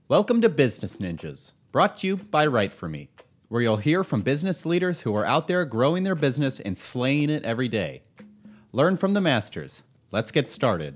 Welcome to Business Ninjas, brought to you by Write For Me, where you'll hear from business leaders who are out there growing their business and slaying it every day. Learn from the masters. Let's get started.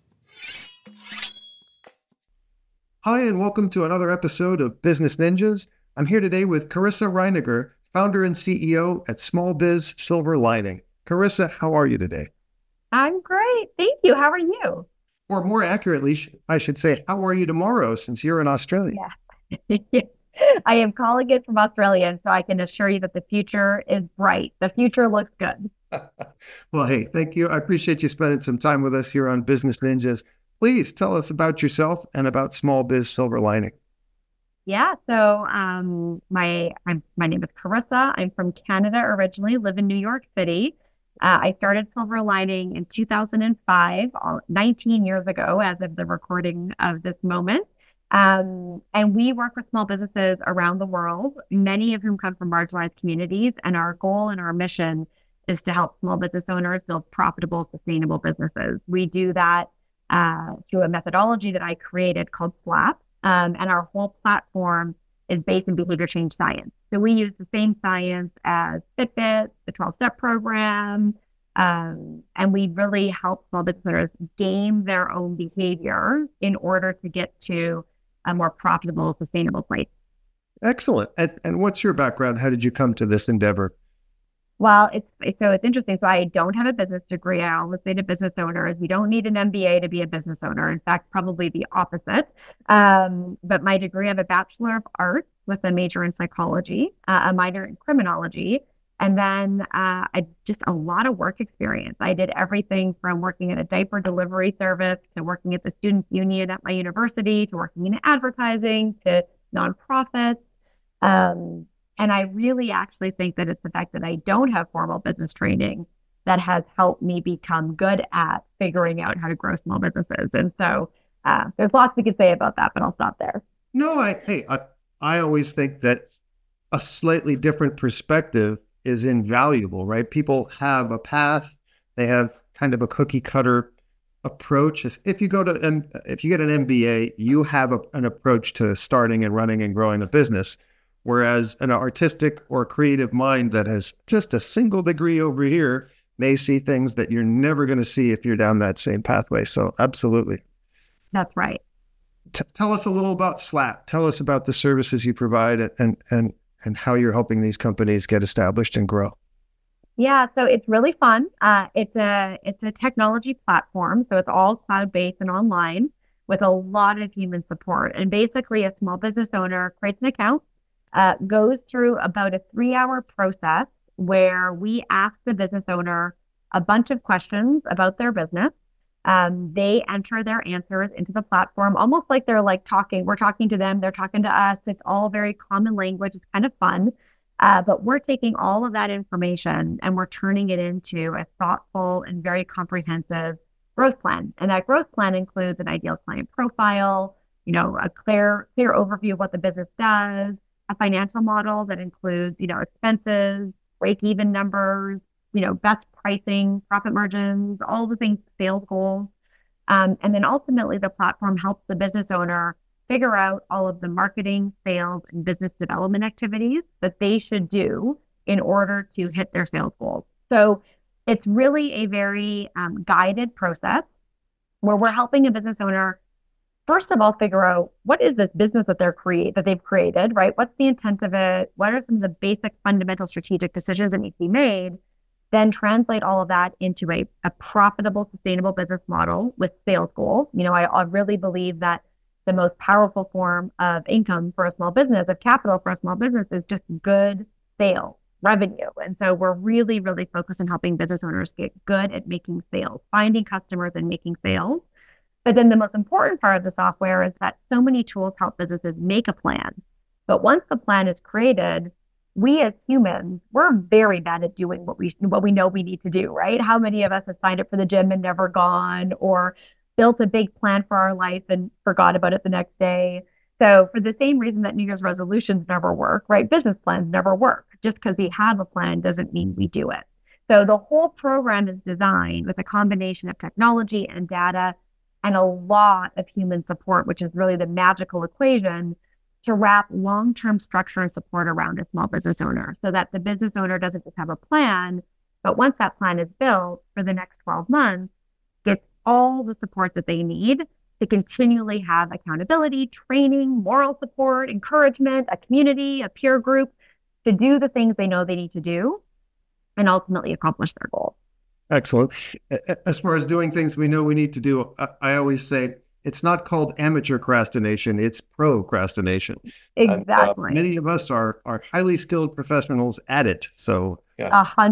Hi, and welcome to another episode of Business Ninjas. I'm here today with Carissa Reiniger, founder and CEO at Small Biz Silver Lining. Carissa, how are you today? I'm great. Thank you. How are you? Or more accurately, I should say, how are you tomorrow since you're in Australia? Yeah. I am calling it from Australia, so I can assure you that the future is bright. The future looks good. Well, hey, thank you. I appreciate you spending some time with us here on Business Ninjas. Please tell us about yourself and about Small Biz Silver Lining. Yeah, so my name is Carissa. I'm from Canada originally, live in New York City. I started Silver Lining in 2005, 19 years ago, as of the recording of this moment. And we work with small businesses around the world, many of whom come from marginalized communities. And our goal and our mission is to help small business owners build profitable, sustainable businesses. We do that through a methodology that I created called SLAP. And our whole platform is based in behavior change science. So we use the same science as Fitbit, the 12-step program, and we really help small business owners game their own behavior in order to get to a more profitable, sustainable place. Excellent. And what's your background? How did you come to this endeavor? Well, it's interesting. So I don't have a business degree. I always say to business owners, we don't need an MBA to be a business owner. In fact, probably the opposite. But my degree, I have a Bachelor of Arts with a major in psychology, a minor in criminology, and then just a lot of work experience. I did everything from working at a diaper delivery service to working at the student union at my university to working in advertising to nonprofits. And I really actually think that it's the fact that I don't have formal business training that has helped me become good at figuring out how to grow small businesses. And so there's lots we could say about that, but I'll stop there. No, I always think that a slightly different perspective is invaluable, right? People have a path. They have kind of a cookie cutter approach. If you get an MBA, you have an approach to starting and running and growing a business. Whereas an artistic or creative mind that has just a single degree over here may see things that you're never going to see if you're down that same pathway. So absolutely. That's right. Tell us a little about SLAP. Tell us about the services you provide and how you're helping these companies get established and grow. Yeah, so it's really fun. It's a technology platform. So it's all cloud-based and online with a lot of human support. And basically a small business owner creates an account, goes through about a 3-hour process where we ask the business owner a bunch of questions about their business. They enter their answers into the platform, almost like they're we're talking to them, they're talking to us. It's all very common language. It's kind of fun. But we're taking all of that information and we're turning it into a thoughtful and very comprehensive growth plan. And that growth plan includes an ideal client profile, a clear overview of what the business does, a financial model that includes, expenses, break-even numbers, best pricing, profit margins, all the things, sales goals. And then ultimately the platform helps the business owner figure out all of the marketing, sales, and business development activities that they should do in order to hit their sales goals. So it's really a very guided process where we're helping a business owner first of all, figure out what is this business that they've created, right? What's the intent of it? What are some of the basic fundamental strategic decisions that need to be made? Then translate all of that into a profitable, sustainable business model with sales goals. I really believe that the most powerful form of income for a small business, of capital for a small business, is just good sales, revenue. And so we're really, really focused on helping business owners get good at making sales, finding customers and making sales. But then the most important part of the software is that so many tools help businesses make a plan. But once the plan is created, we as humans, we're very bad at doing what we know we need to do, right? How many of us have signed up for the gym and never gone, or built a big plan for our life and forgot about it the next day? So for the same reason that New Year's resolutions never work, right? Business plans never work. Just because we have a plan doesn't mean we do it. So the whole program is designed with a combination of technology and data and a lot of human support, which is really the magical equation to wrap long-term structure and support around a small business owner so that the business owner doesn't just have a plan, but once that plan is built for the next 12 months, gets all the support that they need to continually have accountability, training, moral support, encouragement, a community, a peer group to do the things they know they need to do and ultimately accomplish their goals. Excellent. As far as doing things we know we need to do, I always say it's not called amateur procrastination, it's procrastination. Exactly. And, many of us are highly skilled professionals at it. So, yeah.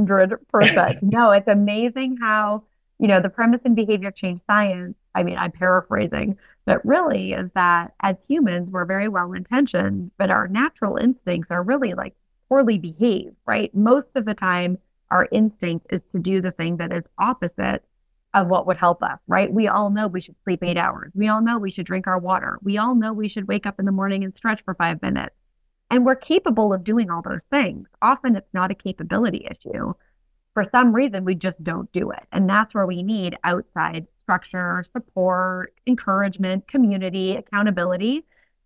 100%. No, it's amazing how, the premise in behavior change science, I mean, I'm paraphrasing, but really is that as humans, we're very well-intentioned, but our natural instincts are really like poorly behaved, right? Most of the time, our instinct is to do the thing that is opposite of what would help us, right? We all know we should sleep 8 hours. We all know we should drink our water. We all know we should wake up in the morning and stretch for 5 minutes. And we're capable of doing all those things. Often it's not a capability issue. For some reason, we just don't do it. And that's where we need outside structure, support, encouragement, community, accountability,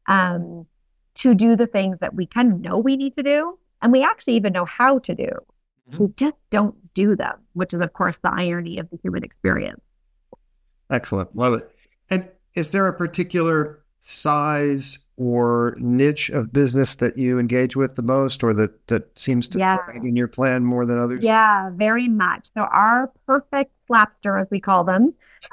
to do the things that we kind of know we need to do. And we actually even know how to do. We just don't do them, which is, of course, the irony of the human experience. Excellent. Love it. And is there a particular size or niche of business that you engage with the most or that seems to thrive in your plan more than others? Yeah, very much. So our perfect Slapster, as we call them,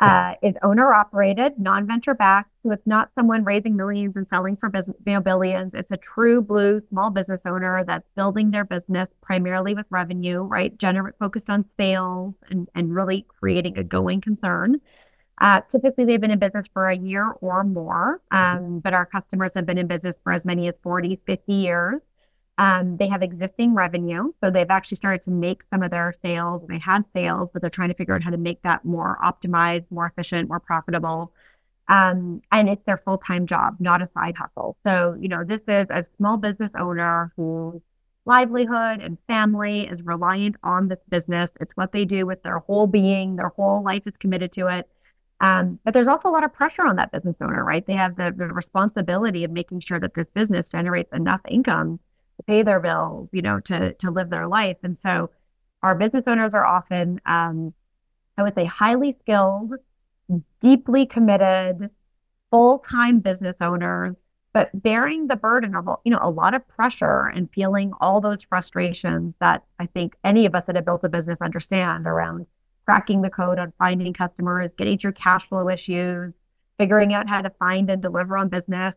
is owner-operated, non-venture backed. So it's not someone raising millions and selling for billions. It's a true blue small business owner that's building their business primarily with revenue, right? Focused on sales and really creating a going concern. Typically, they've been in business for a year or more, but our customers have been in business for as many as 40, 50 years. They have existing revenue, so they've actually started to make some of their sales. They had sales, but they're trying to figure out how to make that more optimized, more efficient, more profitable. And it's their full-time job, not a side hustle. So, this is a small business owner whose livelihood and family is reliant on this business. It's what they do with their whole being. Their whole life is committed to it. But there's also a lot of pressure on that business owner, right? They have the responsibility of making sure that this business generates enough income to pay their bills, to live their life. And so our business owners are often, I would say, highly skilled, deeply committed, full-time business owners, but bearing the burden of, a lot of pressure and feeling all those frustrations that I think any of us that have built a business understand around cracking the code on finding customers, getting through cash flow issues, figuring out how to find and deliver on business,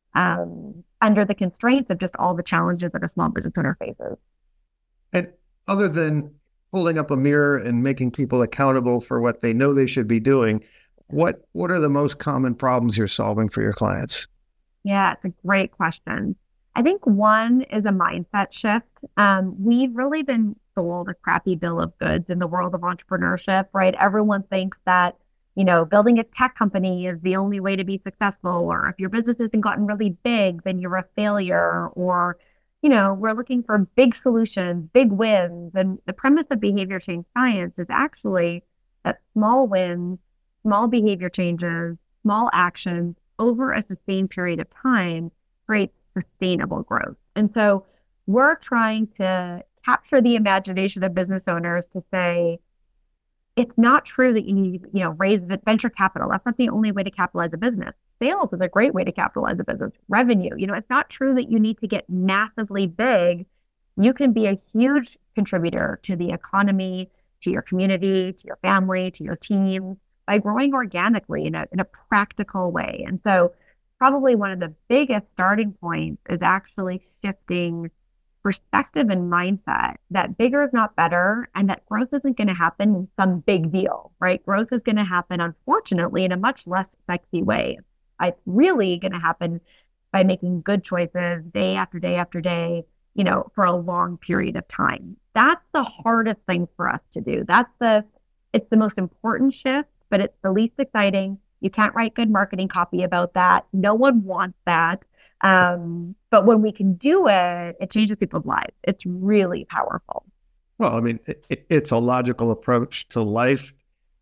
under the constraints of just all the challenges that a small business owner faces. And other than holding up a mirror and making people accountable for what they know they should be doing, what are the most common problems you're solving for your clients? Yeah, it's a great question. I think one is a mindset shift. We've really been sold a crappy bill of goods in the world of entrepreneurship, right? Everyone thinks that, building a tech company is the only way to be successful, or if your business hasn't gotten really big, then you're a failure, or, we're looking for big solutions, big wins. And the premise of behavior change science is actually that small wins, small behavior changes, small actions over a sustained period of time create sustainable growth. And so we're trying to capture the imagination of business owners to say, it's not true that you need, raise venture capital. That's not the only way to capitalize a business. Sales is a great way to capitalize a business. Revenue, it's not true that you need to get massively big. You can be a huge contributor to the economy, to your community, to your family, to your team by growing organically in a practical way. And so probably one of the biggest starting points is actually shifting perspective and mindset that bigger is not better and that growth isn't going to happen in some big deal, right? Growth is going to happen, unfortunately, in a much less sexy way. It's really going to happen by making good choices day after day after day, for a long period of time. That's the hardest thing for us to do. It's the most important shift, but it's the least exciting. You can't write good marketing copy about that. No one wants that. But when we can do it, it changes people's lives. It's really powerful. Well, I mean, it's a logical approach to life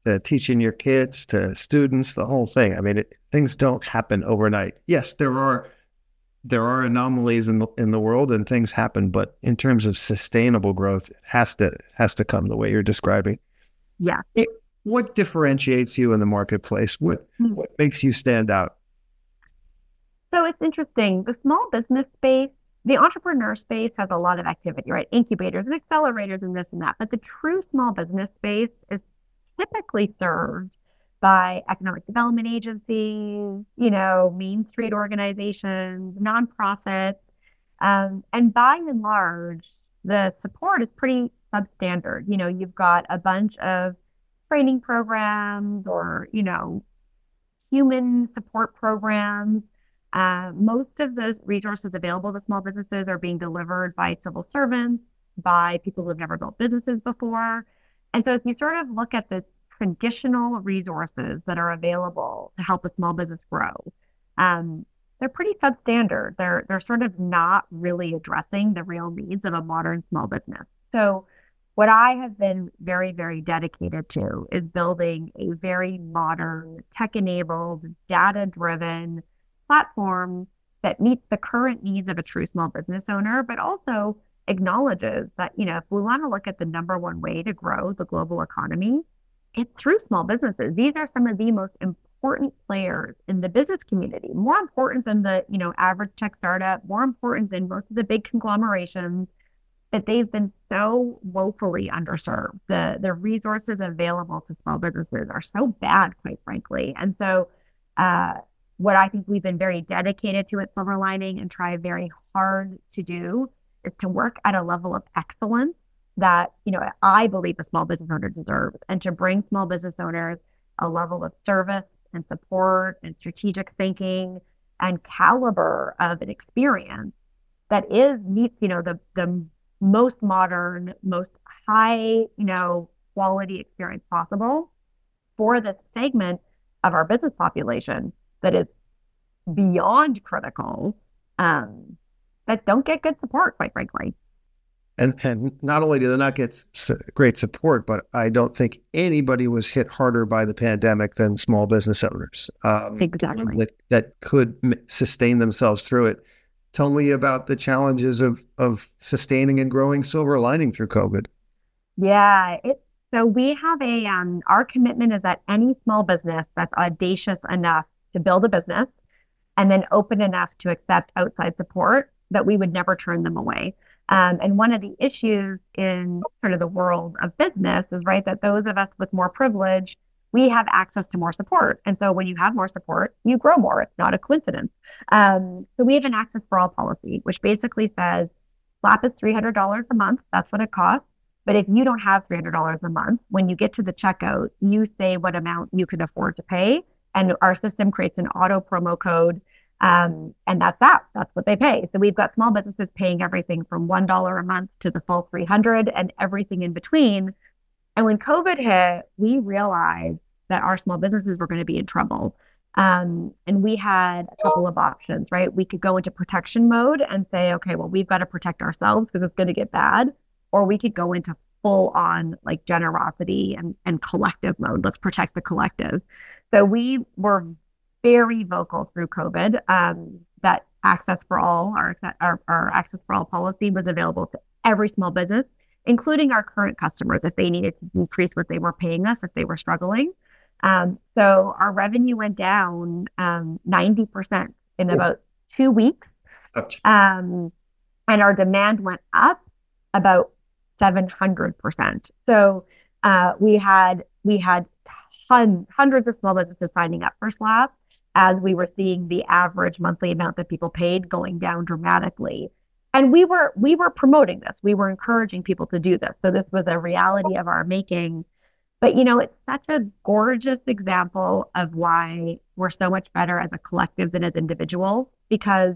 teaching your kids to students, the whole thing. I mean, things don't happen overnight. Yes, there are anomalies in the world and things happen, but in terms of sustainable growth, it has to come the way you're describing. Yeah. What differentiates you in the marketplace? What makes you stand out? So it's interesting. The small business space, the entrepreneur space has a lot of activity, right? Incubators and accelerators and this and that. But the true small business space is typically served by economic development agencies, Main Street organizations, nonprofits. And by and large, the support is pretty substandard. You've got a bunch of training programs or, human support programs. Most of those resources available to small businesses are being delivered by civil servants, by people who have never built businesses before. And so if you sort of look at the traditional resources that are available to help a small business grow, they're pretty substandard. They're sort of not really addressing the real needs of a modern small business. So what I have been very, very dedicated to is building a very modern, tech-enabled, data-driven platform that meets the current needs of a true small business owner, but also acknowledges that, if we want to look at the number one way to grow the global economy, it's through small businesses. These are some of the most important players in the business community, more important than the, average tech startup, more important than most of the big conglomerations, that they've been so woefully underserved. The resources available to small businesses are so bad, quite frankly. And so what I think we've been very dedicated to at Silver Lining and try very hard to do is to work at a level of excellence that, I believe a small business owner deserves, and to bring small business owners a level of service and support and strategic thinking and caliber of an experience that meets, the most modern, most high, quality experience possible for the segment of our business population that is beyond critical, that don't get good support, quite frankly. And not only do they not get great support, but I don't think anybody was hit harder by the pandemic than small business owners. Exactly. That could sustain themselves through it. Tell me about the challenges of sustaining and growing Silver Lining through COVID. Yeah, so we have our commitment is that any small business that's audacious enough to build a business and then open enough to accept outside support, that we would never turn them away. And one of the issues in sort of the world of business is, right, that those of us with more privilege, we have access to more support. And so when you have more support, you grow more. It's not a coincidence. So we have an Access for All policy, which basically says SLAP is $300 a month. That's what it costs. But if you don't have $300 a month, when you get to the checkout, you say what amount you can afford to pay. And our system creates an auto promo code. And that's what they pay. So we've got small businesses paying everything from $1 a month to the full 300 and everything in between. And when COVID hit, we realized that our small businesses were going to be in trouble. And we had a couple of options, right? We could go into protection mode and say, okay, well, we've got to protect ourselves because it's going to get bad. Or we could go into full on like generosity and collective mode. Let's protect the collective. So we were very vocal through COVID that Access for All, our Access for All policy was available to every small business, including our current customers, if they needed to decrease what they were paying us, if they were struggling. So our revenue went down 90% in about 2 weeks. And our demand went up about 700%. So we had hundreds of small businesses signing up for SLAP, as we were seeing the average monthly amount that people paid going down dramatically. And we were promoting this. We were encouraging people to do this. So this was a reality of our making. But, it's such a gorgeous example of why we're so much better as a collective than as individuals, because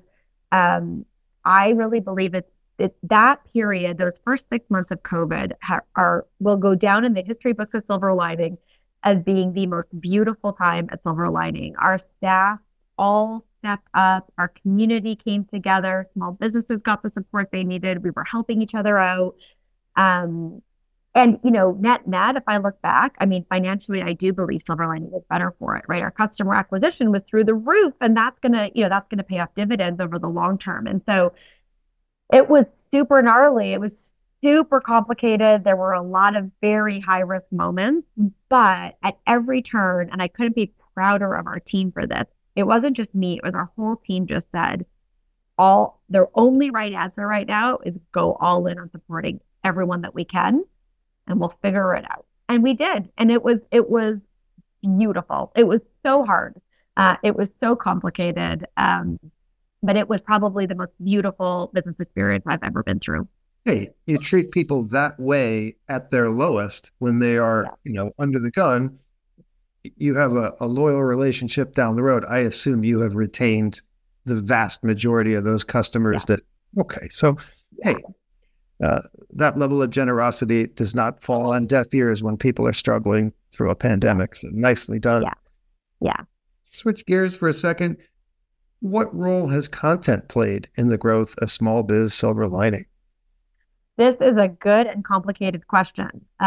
I really believe it's that period, those first 6 months of COVID will go down in the history books of Silver Lining as being the most beautiful time at Silver Lining. Our staff all stepped up. Our community came together. Small businesses got the support they needed. We were helping each other out. And, net, if I look back, I mean, financially, I do believe Silver Lining is better for it, right? Our customer acquisition was through the roof, and that's gonna pay off dividends over the long term. And so it was super gnarly. It was super complicated. There were a lot of very high risk moments, but at every turn, and I couldn't be prouder of our team for this. It wasn't just me, it was our whole team just said, their only right answer right now is go all in on supporting everyone that we can, and we'll figure it out. And we did. And it was beautiful. It was so hard. It was so complicated. But it was probably the most beautiful business experience I've ever been through. Hey, you treat people that way at their lowest when they are, under the gun. You have a loyal relationship down the road. I assume you have retained the vast majority of those customers okay. So, hey, that level of generosity does not fall on deaf ears when people are struggling through a pandemic. So nicely done. Yeah. Switch gears for a second. What role has content played in the growth of Small Biz Silver Lining? This is a good and complicated question.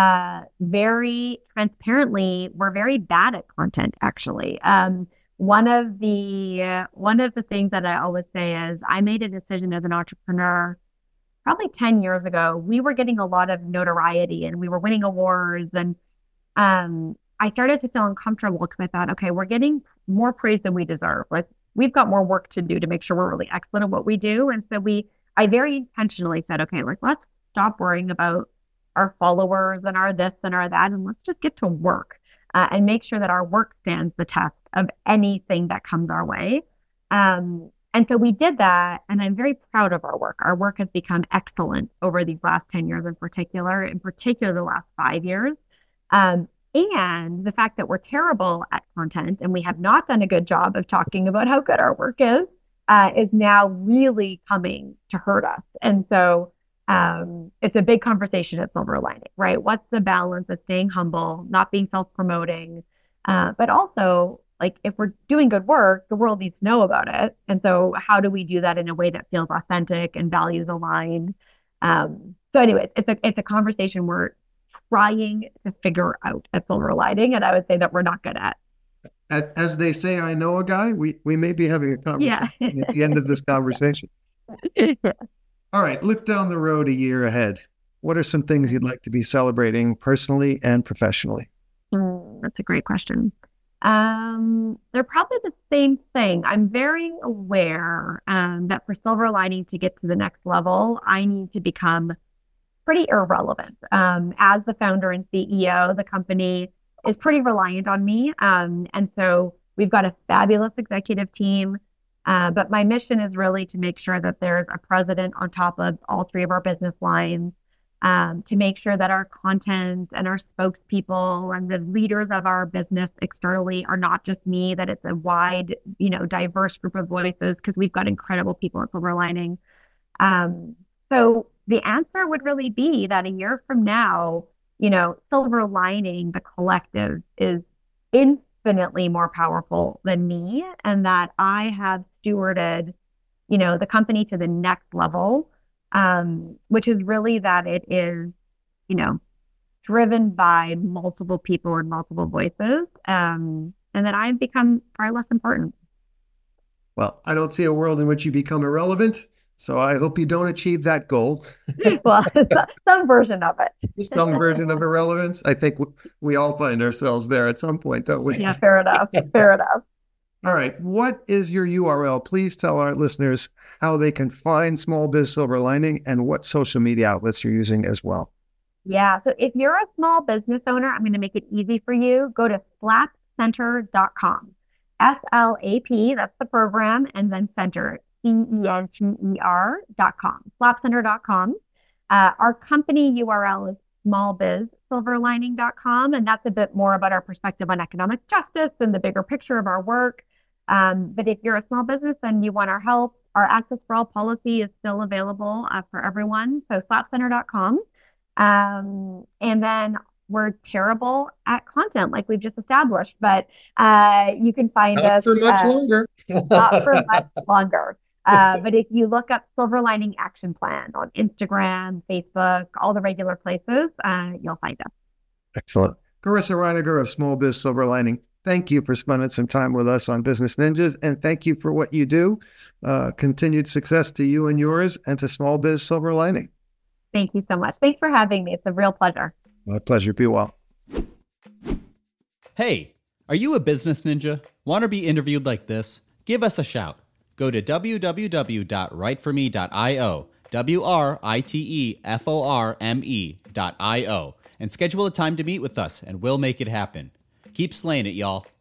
Very transparently, we're very bad at content, actually. One of the things that I always say is I made a decision as an entrepreneur probably 10 years ago. We were getting a lot of notoriety and we were winning awards, and I started to feel uncomfortable because I thought, okay, we're getting more praise than we deserve. Like, we've got more work to do to make sure we're really excellent at what we do. And so I very intentionally said, okay, like, let's stop worrying about our followers and our this and our that, and let's just get to work and make sure that our work stands the test of anything that comes our way. And so we did that, and I'm very proud of our work. Our work has become excellent over these last 10 years in particular the last 5 years. And the fact that we're terrible at content and we have not done a good job of talking about how good our work is now really coming to hurt us. And so it's a big conversation at Silver Lining, right? What's the balance of staying humble, not being self-promoting, but also, like, if we're doing good work, the world needs to know about it. And so how do we do that in a way that feels authentic and values aligned? So anyways, it's a conversation we're trying to figure out at Silver Lining, and I would say that we're not good at. As they say, I know a guy. We may be having a conversation at the end of this conversation. All right, look down the road a year ahead. What are some things you'd like to be celebrating personally and professionally? That's a great question. They're probably the same thing. I'm very aware that for Silver Lining to get to the next level, I need to become pretty irrelevant. As the founder and CEO, the company is pretty reliant on me. And so we've got a fabulous executive team. But my mission is really to make sure that there's a president on top of all three of our business lines, to make sure that our content and our spokespeople and the leaders of our business externally are not just me, that it's a wide, diverse group of voices, because we've got incredible people at Silver Lining. So the answer would really be that a year from now, Silver Lining, the collective, is infinitely more powerful than me, and that I have stewarded, the company to the next level, which is really that it is, driven by multiple people and multiple voices, and that I've become far less important. Well, I don't see a world in which you become irrelevant, so I hope you don't achieve that goal. Well, some version of it. Some version of irrelevance. I think we all find ourselves there at some point, don't we? Yeah, fair enough. Fair enough. All right. What is your URL? Please tell our listeners how they can find Small Biz Silver Lining and what social media outlets you're using as well. Yeah. So if you're a small business owner, I'm going to make it easy for you. Go to slapcenter.com. SLAP, that's the program, and then center, CENTER.com. Slapcenter.com. Our company URL is smallbizsilverlining.com, and that's a bit more about our perspective on economic justice and the bigger picture of our work. But if you're a small business and you want our help, our Access for All policy is still available for everyone. So slapcenter.com. And then we're terrible at content, like we've just established, but you can find us for much longer. not for much longer. But if you look up Silver Lining Action Plan on Instagram, Facebook, all the regular places, you'll find us. Excellent. Carissa Reiniger of Small Biz Silver Lining, thank you for spending some time with us on Business Ninjas, and thank you for what you do. Continued success to you and yours, and to Small Biz Silver Lining. Thank you so much. Thanks for having me. It's a real pleasure. My pleasure. Be well. Hey, are you a business ninja? Want to be interviewed like this? Give us a shout. Go to www.writeforme.io, WRITEFORME.io, and schedule a time to meet with us, and we'll make it happen. Keep slaying it, y'all.